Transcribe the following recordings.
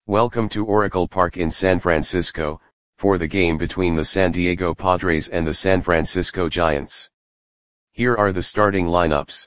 Welcome to Oracle Park in San Francisco, for the game between the San Diego Padres and the San Francisco Giants. Here are the starting lineups.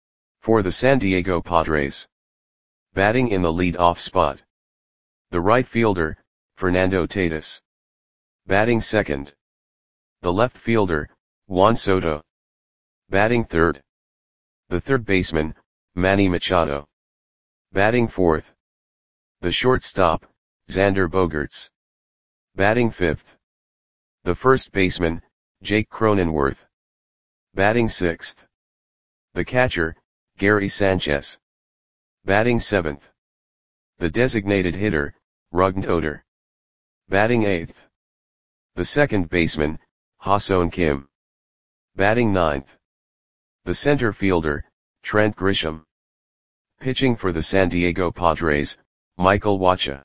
For the San Diego Padres. Batting in the lead-off spot. The right fielder, Fernando Tatis. Batting second. The left fielder, Juan Soto. Batting third. The third baseman, Manny Machado. Batting fourth. The shortstop, Xander Bogaerts. Batting fifth. The first baseman, Jake Cronenworth. Batting sixth. The catcher, Gary Sanchez. Batting seventh. The designated hitter, Rougned Odor. Batting eighth. The second baseman, Ha-Seong Kim. Batting ninth. The center fielder, Trent Grisham. Pitching for the San Diego Padres, Michael Wacha.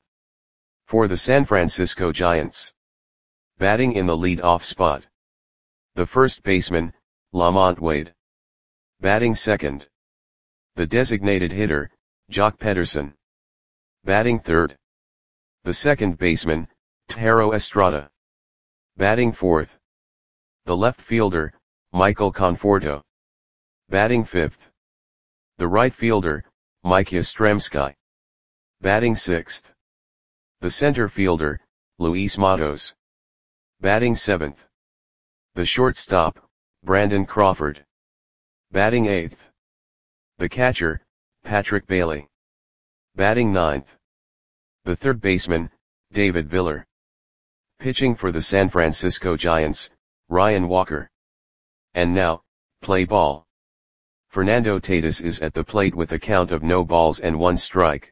For the San Francisco Giants. Batting in the lead-off spot. The first baseman, LaMonte Wade. Batting second. The designated hitter, Joc Pederson. Batting third. The second baseman, Thairo Estrada. Batting fourth. The left fielder, Michael Conforto. Batting fifth. The right fielder, Mike Yastrzemski. Batting sixth. The center fielder, Luis Matos. Batting seventh. The shortstop, Brandon Crawford. Batting eighth. The catcher, Patrick Bailey. Batting ninth. The third baseman, David Viller. Pitching for the San Francisco Giants, Ryan Walker. And now, play ball. Fernando Tatis is at the plate with a count of no balls and one strike.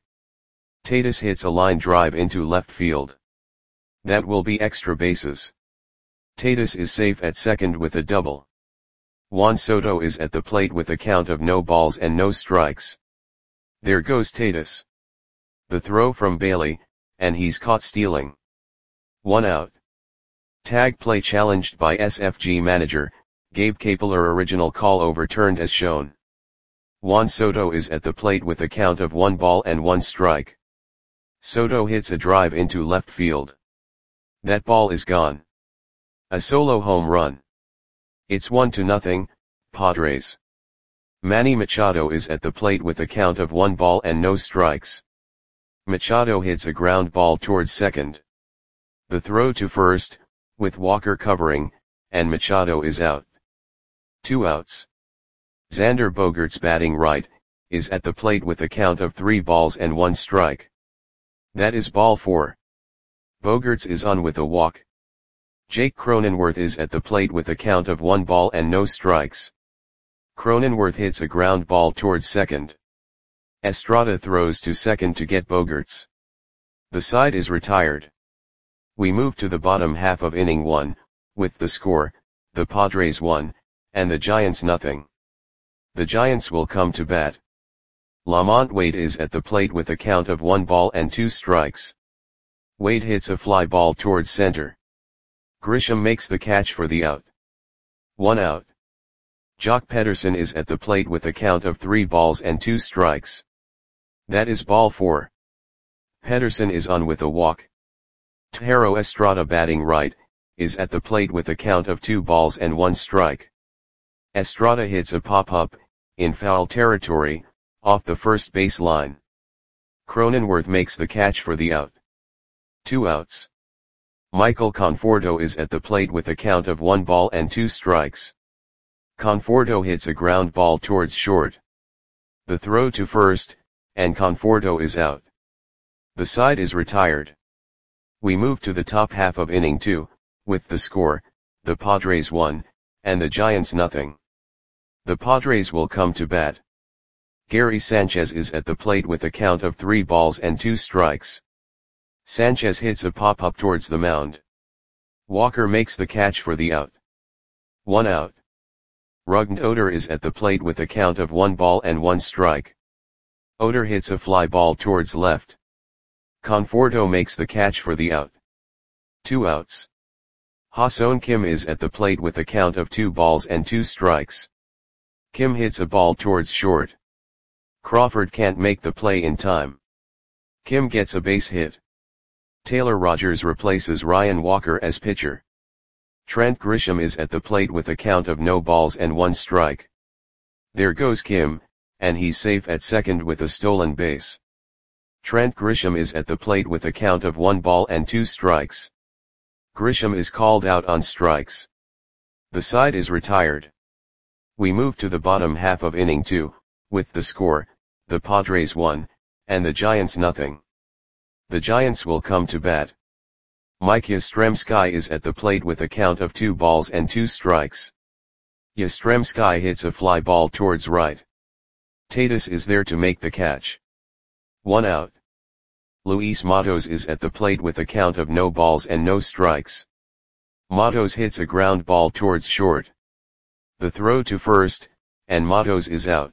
Tatis hits a line drive into left field. That will be extra bases. Tatis is safe at second with a double. Juan Soto is at the plate with a count of no balls and no strikes. There goes Tatis. The throw from Bailey, and he's caught stealing. 1 out. Tag play challenged by SFG manager, Gabe Kapler. Original call overturned as shown. Juan Soto is at the plate with a count of 1 ball and 1 strike. Soto hits a drive into left field. That ball is gone. A solo home run. It's 1-0, Padres. Manny Machado is at the plate with a count of 1 ball and no strikes. Machado hits a ground ball towards second. The throw to first, with Walker covering, and Machado is out. 2 outs. Xander Bogaerts batting right, is at the plate with a count of 3 balls and 1 strike. That is ball 4. Bogaerts is on with a walk. Jake Cronenworth is at the plate with a count of 1 ball and no strikes. Cronenworth hits a ground ball towards second. Estrada throws to second to get Bogaerts. The side is retired. We move to the bottom half of inning 1, with the score, the Padres 1, and the Giants nothing. The Giants will come to bat. LaMonte Wade is at the plate with a count of 1 ball and 2 strikes. Wade hits a fly ball towards center. Grisham makes the catch for the out. 1 out. Joc Pederson is at the plate with a count of 3 balls and 2 strikes. That is ball 4. Pederson is on with a walk. Thairo Estrada batting right, is at the plate with a count of 2 balls and 1 strike. Estrada hits a pop-up, in foul territory, off the first base line. Cronenworth makes the catch for the out. 2 outs. Michael Conforto is at the plate with a count of 1 ball and 2 strikes. Conforto hits a ground ball towards short. The throw to first, and Conforto is out. The side is retired. We move to the top half of inning 2, with the score, the Padres 1, and the Giants nothing. The Padres will come to bat. Gary Sanchez is at the plate with a count of 3 balls and 2 strikes. Sanchez hits a pop-up towards the mound. Walker makes the catch for the out. 1 out. Rougned Odor is at the plate with a count of 1 ball and 1 strike. Odor hits a fly ball towards left. Conforto makes the catch for the out. 2 outs. Ha-Seong Kim is at the plate with a count of 2 balls and 2 strikes. Kim hits a ball towards short. Crawford can't make the play in time. Kim gets a base hit. Taylor Rogers replaces Ryan Walker as pitcher. Trent Grisham is at the plate with a count of no balls and one strike. There goes Kim, and he's safe at second with a stolen base. Trent Grisham is at the plate with a count of 1 ball and 2 strikes. Grisham is called out on strikes. The side is retired. We move to the bottom half of inning 2, with the score, the Padres 1, and the Giants nothing. The Giants will come to bat. Mike Yastrzemski is at the plate with a count of 2 balls and 2 strikes. Yastrzemski hits a fly ball towards right. Tatis is there to make the catch. 1 out. Luis Matos is at the plate with a count of no balls and no strikes. Matos hits a ground ball towards short. The throw to first, and Matos is out.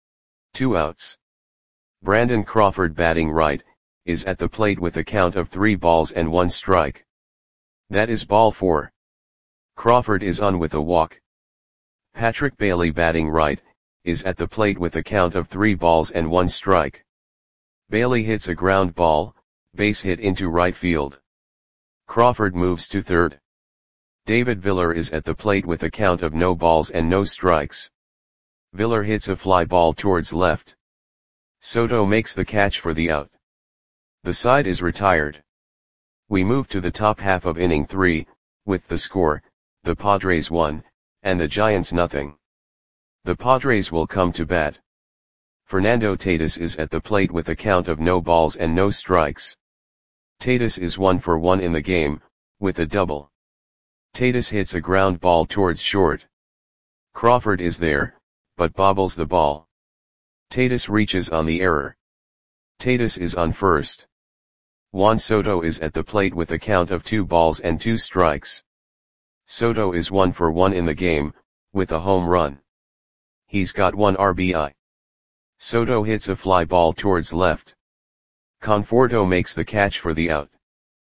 2 outs. Brandon Crawford, batting right, is at the plate with a count of 3 balls and 1 strike. That is ball 4. Crawford is on with a walk. Patrick Bailey, batting right, is at the plate with a count of 3 balls and 1 strike. Bailey hits a ground ball, base hit into right field. Crawford moves to third. David Viller is at the plate with a count of no balls and no strikes. Viller hits a fly ball towards left. Soto makes the catch for the out. The side is retired. We move to the top half of inning 3, with the score, the Padres 1, and the Giants nothing. The Padres will come to bat. Fernando Tatis is at the plate with a count of no balls and no strikes. Tatis is 1 for 1 in the game, with a double. Tatis hits a ground ball towards short. Crawford is there, but bobbles the ball. Tatis reaches on the error. Tatis is on first. Juan Soto is at the plate with a count of 2 balls and 2 strikes. Soto is 1 for 1 in the game, with a home run. He's got 1 RBI. Soto hits a fly ball towards left. Conforto makes the catch for the out.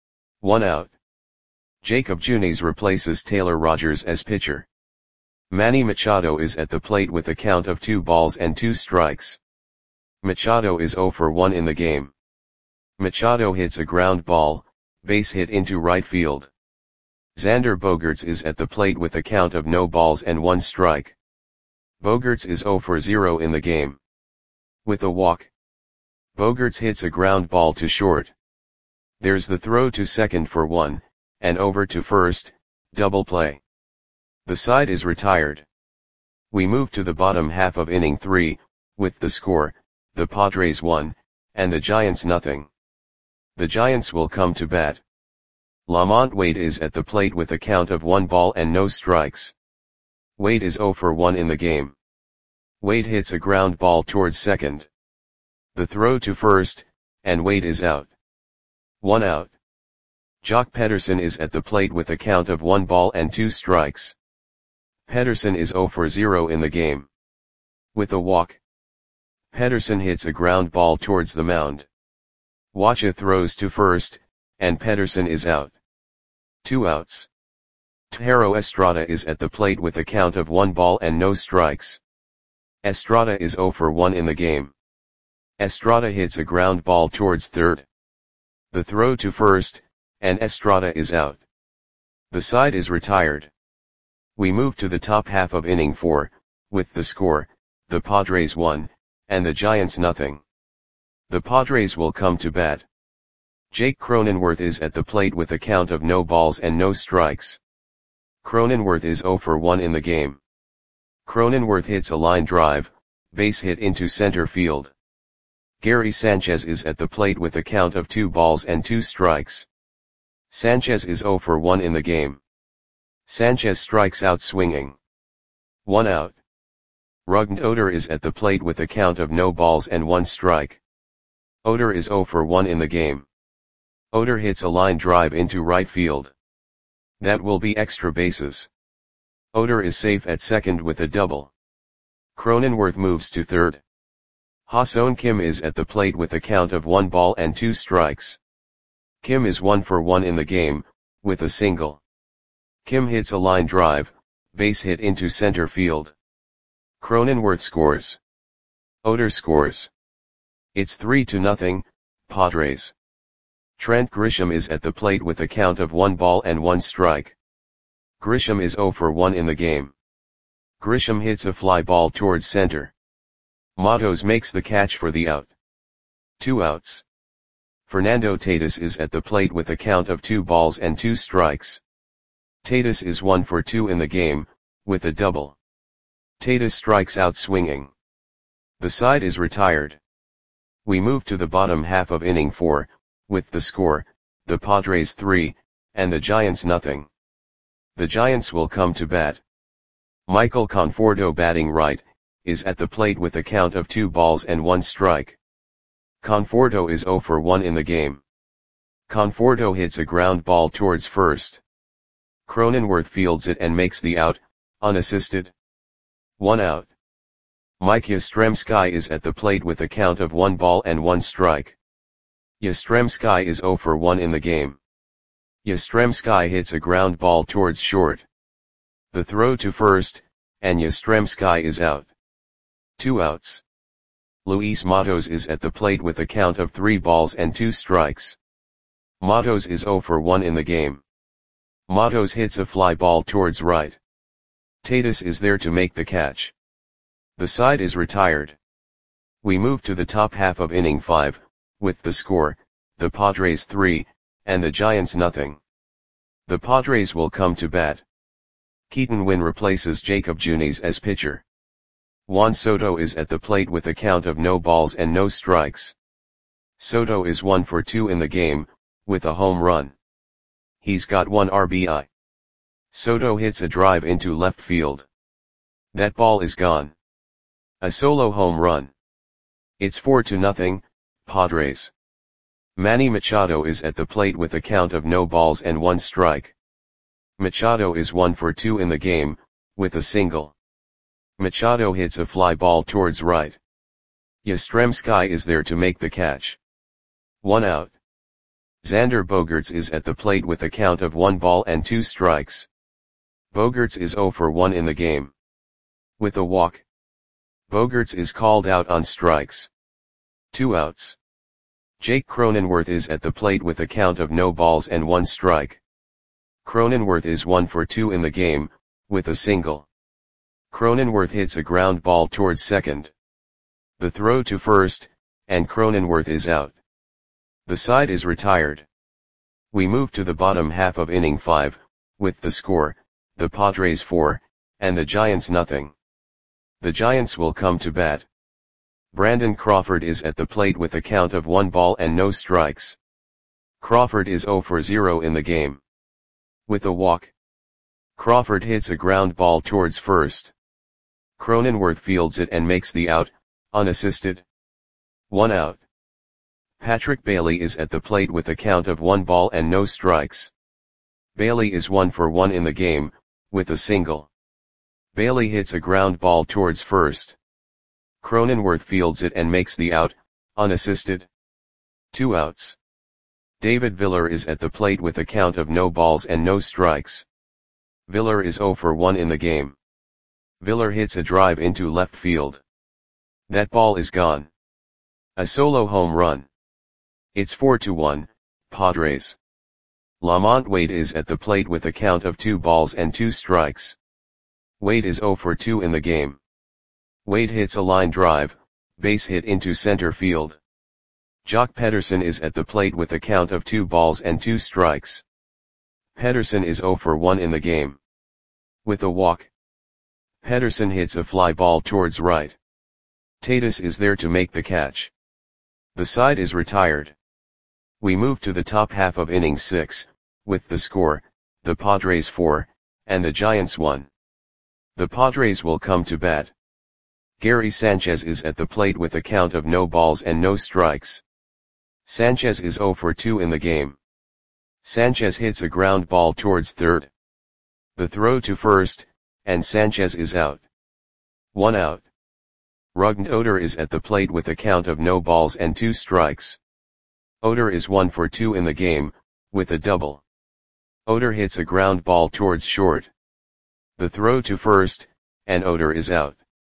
1 out. Jacob Junis replaces Taylor Rogers as pitcher. Manny Machado is at the plate with a count of 2 balls and 2 strikes. Machado is 0 for 1 in the game. Machado hits a ground ball, base hit into right field. Xander Bogaerts is at the plate with a count of no balls and 1 strike. Bogaerts is 0 for 0 in the game. With a walk. Bogaerts hits a ground ball to short. There's the throw to second for 1, and over to first, double play. The side is retired. We move to the bottom half of inning 3, with the score, the Padres 1, and the Giants nothing. The Giants will come to bat. Lamont Wade is at the plate with a count of 1 ball and no strikes. Wade is 0 for 1 in the game. Wade hits a ground ball towards second. The throw to first, and Wade is out. 1 out. Jock Pederson is at the plate with a count of 1 ball and 2 strikes. Pederson is 0 for 0 in the game. With a walk. Pederson hits a ground ball towards the mound. Wacha throws to first, and Pederson is out. 2 outs. Thairo Estrada is at the plate with a count of 1 ball and no strikes. Estrada is 0 for 1 in the game. Estrada hits a ground ball towards third. The throw to first, and Estrada is out. The side is retired. We move to the top half of inning 4, with the score, the Padres 1, and the Giants nothing. The Padres will come to bat. Jake Cronenworth is at the plate with a count of no balls and no strikes. Cronenworth is 0 for 1 in the game. Cronenworth hits a line drive, base hit into center field. Gary Sanchez is at the plate with a count of 2 balls and 2 strikes. Sanchez is 0 for 1 in the game. Sanchez strikes out swinging. 1 out. Rougned Odor is at the plate with a count of no balls and 1 strike. Odor is 0 for 1 in the game. Odor hits a line drive into right field. That will be extra bases. Odor is safe at second with a double. Cronenworth moves to third. Ha-Seong Kim is at the plate with a count of 1 ball and 2 strikes. Kim is 1 for 1 in the game, with a single. Kim hits a line drive, base hit into center field. Cronenworth scores. Odor scores. It's 3-0, Padres. Trent Grisham is at the plate with a count of 1 ball and 1 strike. Grisham is 0 for 1 in the game. Grisham hits a fly ball towards center. Matos makes the catch for the out. 2 outs. Fernando Tatis is at the plate with a count of 2 balls and 2 strikes. Tatis is 1 for 2 in the game, with a double. Tatis strikes out swinging. The side is retired. We move to the bottom half of inning 4, with the score, the Padres 3, and the Giants nothing. The Giants will come to bat. Michael Conforto, batting right, is at the plate with a count of 2 balls and 1 strike. Conforto is 0 for 1 in the game. Conforto hits a ground ball towards first. Cronenworth fields it and makes the out, unassisted. 1 out. Mike Yastrzemski is at the plate with a count of 1 ball and 1 strike. Yastrzemski is 0 for 1 in the game. Yastrzemski hits a ground ball towards short. The throw to first, and Yastrzemski is out. 2 outs. Luis Matos is at the plate with a count of 3 balls and 2 strikes. Matos is 0 for 1 in the game. Matos hits a fly ball towards right. Tatis is there to make the catch. The side is retired. We move to the top half of inning 5, with the score, the Padres 3, and the Giants nothing. The Padres will come to bat. Keaton Winn replaces Jacob Junis as pitcher. Juan Soto is at the plate with a count of no balls and no strikes. Soto is 1 for 2 in the game, with a home run. He's got 1 RBI. Soto hits a drive into left field. That ball is gone. A solo home run. It's 4-0, Padres. Manny Machado is at the plate with a count of no balls and 1 strike. Machado is 1 for 2 in the game, with a single. Machado hits a fly ball towards right. Yastrzemski is there to make the catch. 1 out. Xander Bogaerts is at the plate with a count of 1 ball and 2 strikes. Bogaerts is 0 for 1 in the game. With a walk. Bogaerts is called out on strikes. 2 outs. Jake Cronenworth is at the plate with a count of no balls and 1 strike. Cronenworth is 1 for 2 in the game, with a single. Cronenworth hits a ground ball towards second. The throw to first, and Cronenworth is out. The side is retired. We move to the bottom half of inning 5, with the score, the Padres 4, and the Giants nothing. The Giants will come to bat. Brandon Crawford is at the plate with a count of 1 ball and no strikes. Crawford is 0 for 0 in the game. With a walk. Crawford hits a ground ball towards first. Cronenworth fields it and makes the out, unassisted. 1 out. Patrick Bailey is at the plate with a count of 1 ball and no strikes. Bailey is 1 for 1 in the game, with a single. Bailey hits a ground ball towards first. Cronenworth fields it and makes the out, unassisted. 2 outs. David Viller is at the plate with a count of no balls and no strikes. Viller is 0 for 1 in the game. Viller hits a drive into left field. That ball is gone. A solo home run. It's 4-1, Padres. Lamont Wade is at the plate with a count of 2 balls and 2 strikes. Wade is 0 for 2 in the game. Wade hits a line drive, base hit into center field. Jock Pederson is at the plate with a count of 2 balls and 2 strikes. Pederson is 0 for 1 in the game. With a walk. Pederson hits a fly ball towards right. Tatis is there to make the catch. The side is retired. We move to the top half of inning 6, with the score, the Padres 4, and the Giants 1. The Padres will come to bat. Gary Sanchez is at the plate with a count of no balls and no strikes. Sanchez is 0 for 2 in the game. Sanchez hits a ground ball towards third. The throw to first, and Sanchez is out. 1 out. Rougned Odor is at the plate with a count of no balls and 2 strikes. Odor is 1 for 2 in the game, with a double. Odor hits a ground ball towards short. The throw to first, and Odor is out.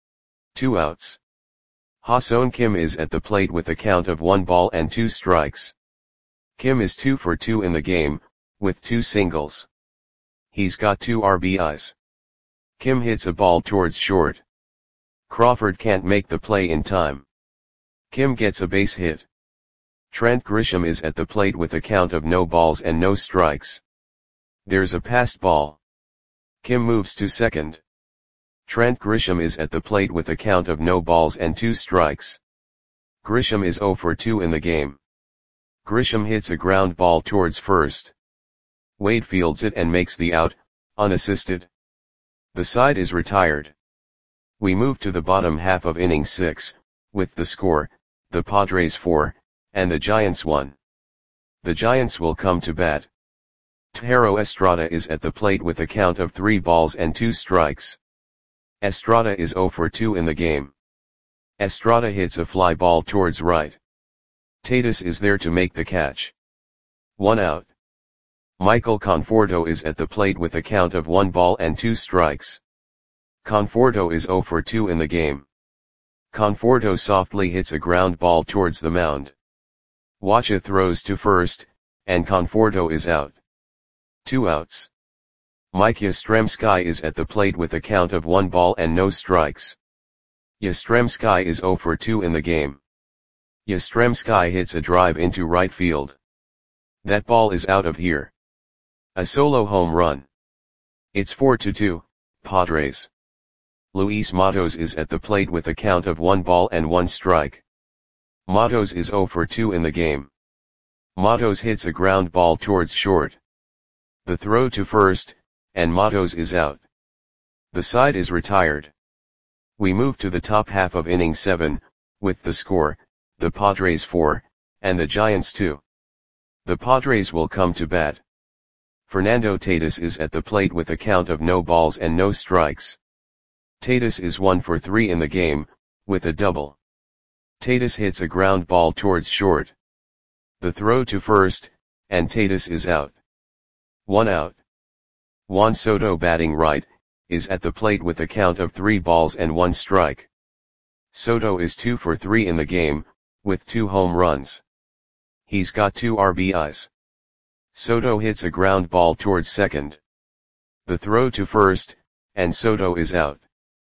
2 outs. Ha-Seong Kim is at the plate with a count of 1 ball and 2 strikes. Kim is 2 for 2 in the game, with 2 singles. He's got 2 RBIs. Kim hits a ball towards short. Crawford can't make the play in time. Kim gets a base hit. Trent Grisham is at the plate with a count of no balls and no strikes. There's a passed ball. Kim moves to second. Trent Grisham is at the plate with a count of no balls and 2 strikes. Grisham is 0 for 2 in the game. Grisham hits a ground ball towards first. Wade fields it and makes the out, unassisted. The side is retired. We move to the bottom half of inning 6, with the score, the Padres 4, and the Giants 1. The Giants will come to bat. Thairo Estrada is at the plate with a count of 3 balls and 2 strikes. Estrada is 0 for 2 in the game. Estrada hits a fly ball towards right. Tatis is there to make the catch. 1 out. Michael Conforto is at the plate with a count of 1 ball and 2 strikes. Conforto is 0 for 2 in the game. Conforto softly hits a ground ball towards the mound. Wacha throws to first, and Conforto is out. 2 outs. Mike Yastrzemski is at the plate with a count of 1 ball and no strikes. Yastrzemski is 0 for 2 in the game. Yastrzemski hits a drive into right field. That ball is out of here. A solo home run. It's 4-2, Padres. Luis Matos is at the plate with a count of 1 ball and 1 strike. Matos is 0 for 2 in the game. Matos hits a ground ball towards short. The throw to first, and Matos is out. The side is retired. We move to the top half of inning 7, with the score, the Padres 4, and the Giants 2. The Padres will come to bat. Fernando Tatis is at the plate with a count of no balls and no strikes. Tatis is 1 for 3 in the game, with a double. Tatis hits a ground ball towards short. The throw to first, and Tatis is out. 1 out. Juan Soto, batting right, is at the plate with a count of 3 balls and 1 strike. Soto is 2 for 3 in the game, with 2 home runs. He's got 2 RBIs. Soto hits a ground ball towards second. The throw to first, and Soto is out.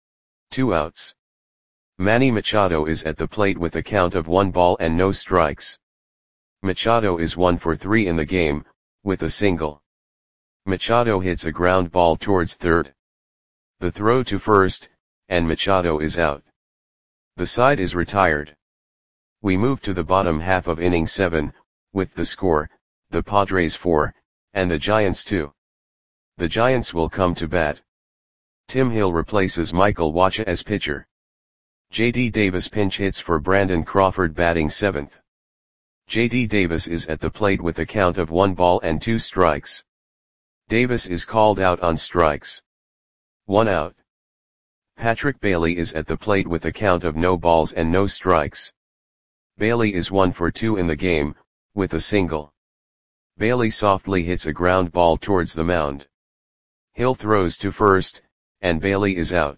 2 outs. Manny Machado is at the plate with a count of 1 ball and no strikes. Machado is 1 for 3 in the game, with a single. Machado hits a ground ball towards third. The throw to first, and Machado is out. The side is retired. We move to the bottom half of inning 7, with the score, the Padres 4, and the Giants 2. The Giants will come to bat. Tim Hill replaces Michael Wacha as pitcher. J.D. Davis pinch hits for Brandon Crawford, batting 7th. J.D. Davis is at the plate with a count of 1 ball and 2 strikes. Davis is called out on strikes. 1 out. Patrick Bailey is at the plate with a count of no balls and no strikes. Bailey is 1 for 2 in the game, with a single. Bailey softly hits a ground ball towards the mound. Hill throws to first, and Bailey is out.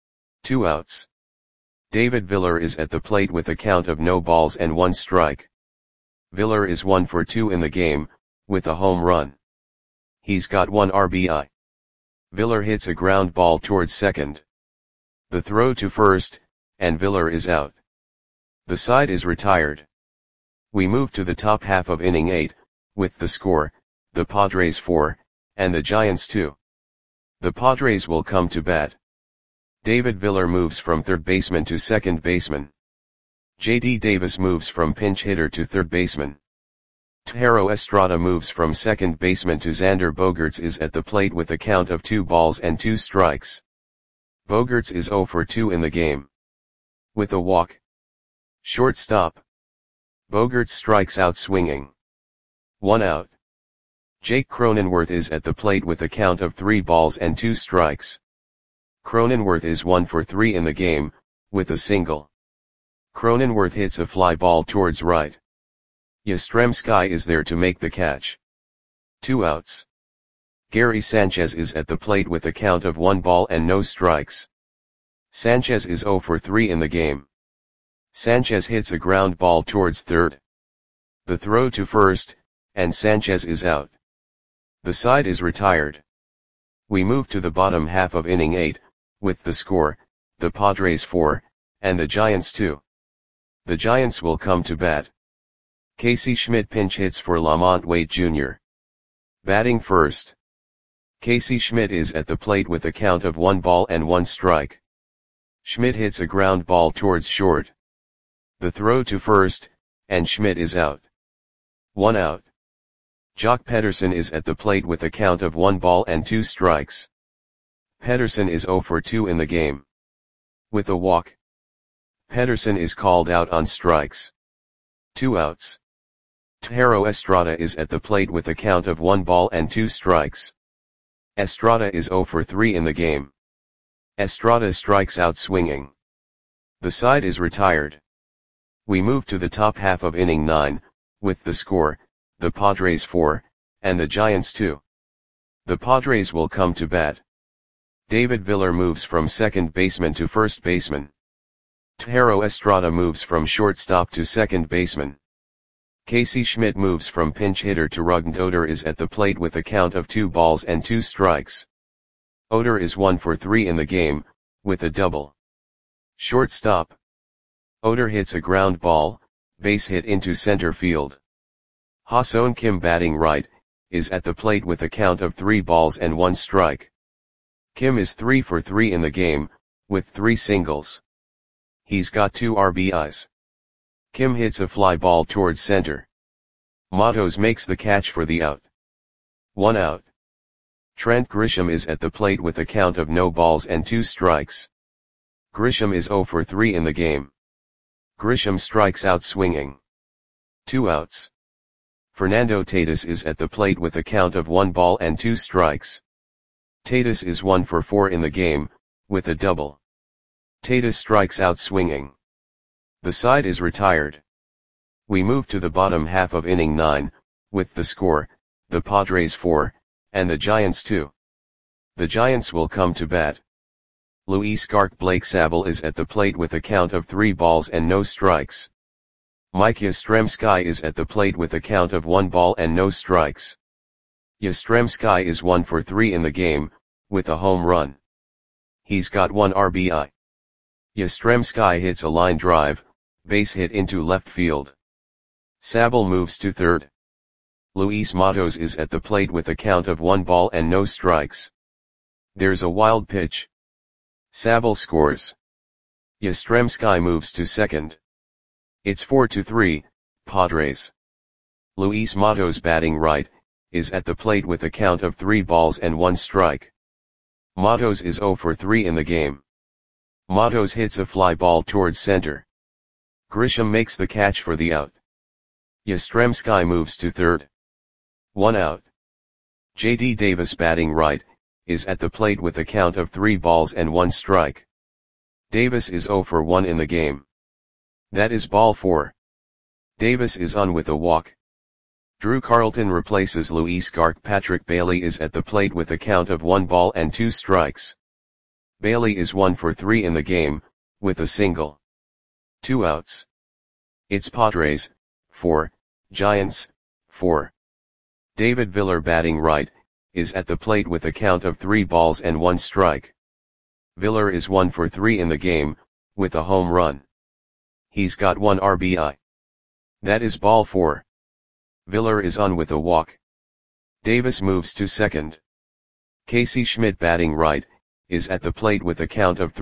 2 outs. David Viller is at the plate with a count of no balls and 1 strike. Viller is 1 for 2 in the game, with a home run. He's got 1 RBI. Viller hits a ground ball towards second. The throw to first, and Viller is out. The side is retired. We move to the top half of inning 8, with the score, the Padres 4, and the Giants 2. The Padres will come to bat. David Viller moves from third baseman to second baseman. J.D. Davis moves from pinch hitter to third baseman. Thairo Estrada moves from second baseman to Xander Bogaerts is at the plate with a count of 2 balls and 2 strikes. Bogaerts is 0 for 2 in the game. With a walk. Shortstop. Bogaerts strikes out swinging. 1 out. Jake Cronenworth is at the plate with a count of 3 balls and 2 strikes. Cronenworth is 1 for 3 in the game, with a single. Cronenworth hits a fly ball towards right. Yastrzemski is there to make the catch. 2 outs. Gary Sanchez is at the plate with a count of 1 ball and no strikes. Sanchez is 0 for 3 in the game. Sanchez hits a ground ball towards third. The throw to first, and Sanchez is out. The side is retired. We move to the bottom half of inning 8, with the score, the Padres 4, and the Giants 2. The Giants will come to bat. Casey Schmidt pinch hits for Lamont Waite Jr. Batting first. Casey Schmidt is at the plate with a count of 1-1 Schmidt hits a ground ball towards short. The throw to first, and Schmidt is out. 1 out. Jock Pederson is at the plate with a count of 1-2. Pederson is 0 for 2 in the game. With a walk, Pederson is called out on strikes. 2 outs. Thairo Estrada is at the plate with a count of 1-2. Estrada is 0 for 3 in the game. Estrada strikes out swinging. The side is retired. We move to the top half of inning 9, with the score, the Padres 4, and the Giants 2. The Padres will come to bat. David Villar moves from second baseman to first baseman. Thairo Estrada moves from shortstop to second baseman. Casey Schmidt moves from pinch hitter to rugby. Oder is at the plate with a count of 2-2. Oder is 1 for 3 in the game, with a double. Shortstop. Oder hits a ground ball, base hit into center field. Ha-Seong Kim batting right, is at the plate with a count of 3-1. Kim is 3 for 3 in the game, with 3 singles. He's got 2 RBIs. Kim hits a fly ball towards center. Matos makes the catch for the out. 1 out. Trent Grisham is at the plate with a count of 0-2. Grisham is 0 for 3 in the game. Grisham strikes out swinging. 2 outs. Fernando Tatis is at the plate with a count of 1-2. Tatis is 1 for 4 in the game, with a double. Tatis strikes out swinging. The side is retired. We move to the bottom half of inning 9, with the score, the Padres 4, and the Giants 2. The Giants will come to bat. Luis Garc Blake Sabol is at the plate with a count of 3-0. Mike Yastrzemski is at the plate with a count of 1-0. Yastrzemski is 1 for 3 in the game, with a home run. He's got 1 RBI. Yastrzemski hits a line drive, base hit into left field. Sabol moves to third. Luis Matos is at the plate with a count of 1-0. There's a wild pitch. Sabol scores. Yastrzemski moves to second. It's 4-3, Padres. Luis Matos batting right, is at the plate with a count of 3-1. Matos is 0 for 3 in the game. Matos hits a fly ball towards center. Grisham makes the catch for the out. Yastrzemski moves to third. 1 out. J.D. Davis batting right, is at the plate with a count of 3-1. Davis is 0 for 1 in the game. That is ball 4. Davis is on with a walk. Drew Carlton replaces Luis Garc. Patrick Bailey is at the plate with a count of 1-2. Bailey is 1 for 3 in the game, with a single. 2 outs. It's Padres, 4, Giants, 4. David Villar batting right, is at the plate with a count of 3-1. Villar is 1 for 3 in the game, with a home run. He's got 1 RBI. That is ball 4. Villar is on with a walk. Davis moves to second. Casey Schmidt batting right, is at the plate with a count of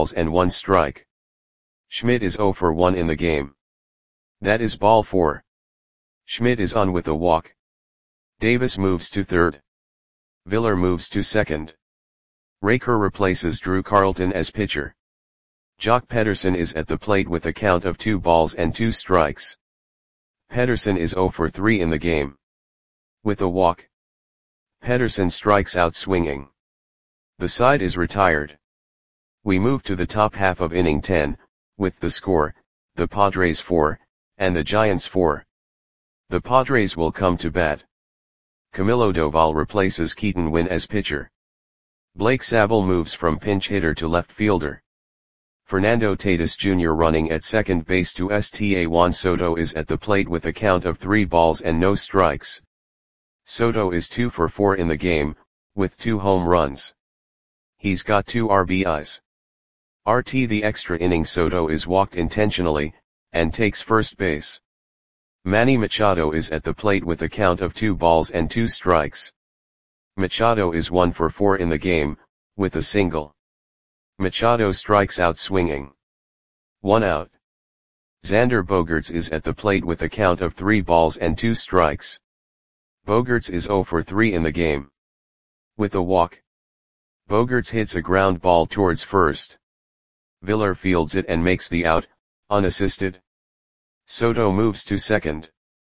3-1. Schmidt is 0 for 1 in the game. That is ball 4. Schmidt is on with a walk. Davis moves to third. Villar moves to second. Raker replaces Drew Carlton as pitcher. Jock Pederson is at the plate with a count of 2-2. Pederson is 0 for 3 in the game. With a walk, Pederson strikes out swinging. The side is retired. We move to the top half of inning 10, with the score, the Padres 4, and the Giants 4. The Padres will come to bat. Camilo Doval replaces Keaton Winn as pitcher. Blake Sabol moves from pinch hitter to left fielder. Fernando Tatis Jr. running at second base to Sta Juan Soto is at the plate with a count of 3 balls and no strikes. Soto is 2 for 4 in the game, with 2 home runs. He's got 2 RBIs. The extra inning Soto is walked intentionally, and takes first base. Manny Machado is at the plate with a count of 2 balls and 2 strikes. Machado is 1 for 4 in the game, with a single. Machado strikes out swinging. 1 out. Xander Bogaerts is at the plate with a count of 3 balls and 2 strikes. Bogaerts is 0 for 3 in the game. With a walk. Bogaerts hits a ground ball towards first. Villar fields it and makes the out, unassisted. Soto moves to second.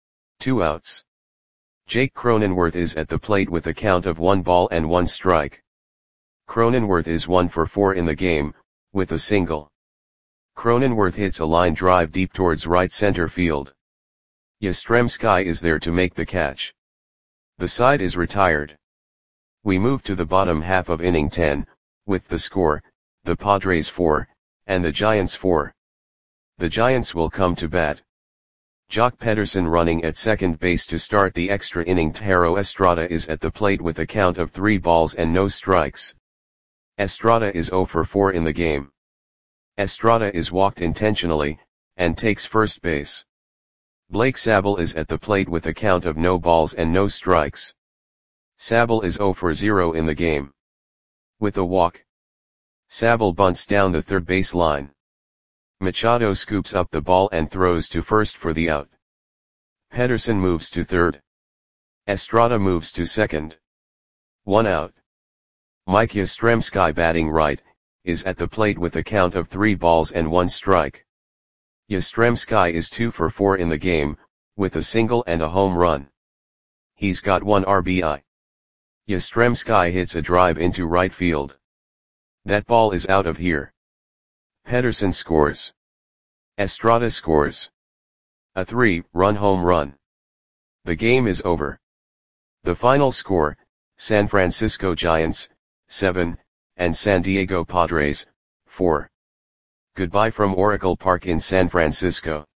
2 outs. Jake Cronenworth is at the plate with a count of 1 ball and 1 strike. Cronenworth is 1 for 4 in the game, with a single. Cronenworth hits a line drive deep towards right center field. Yastrzemski is there to make the catch. The side is retired. We move to the bottom half of inning 10, with the score, the Padres 4, and the Giants 4. The Giants will come to bat. Jock Pederson running at second base to start the extra inning. Thairo Estrada is at the plate with a count of 3 balls and no strikes. Estrada is 0 for 4 in the game. Estrada is walked intentionally, and takes first base. Blake Sabol is at the plate with a count of no balls and no strikes. Sabol is 0 for 0 in the game. With a walk. Sabol bunts down the third base line. Machado scoops up the ball and throws to first for the out. Pederson moves to third. Estrada moves to second. 1 out. Mike Yastrzemski batting right, is at the plate with a count of 3 balls and 1 strike. Yastrzemski is 2 for 4 in the game, with a single and a home run. He's got 1 RBI. Yastrzemski hits a drive into right field. That ball is out of here. Pederson scores. Estrada scores. A 3-run home run. The game is over. The final score, San Francisco Giants, 7, and San Diego Padres, 4. Goodbye from Oracle Park in San Francisco.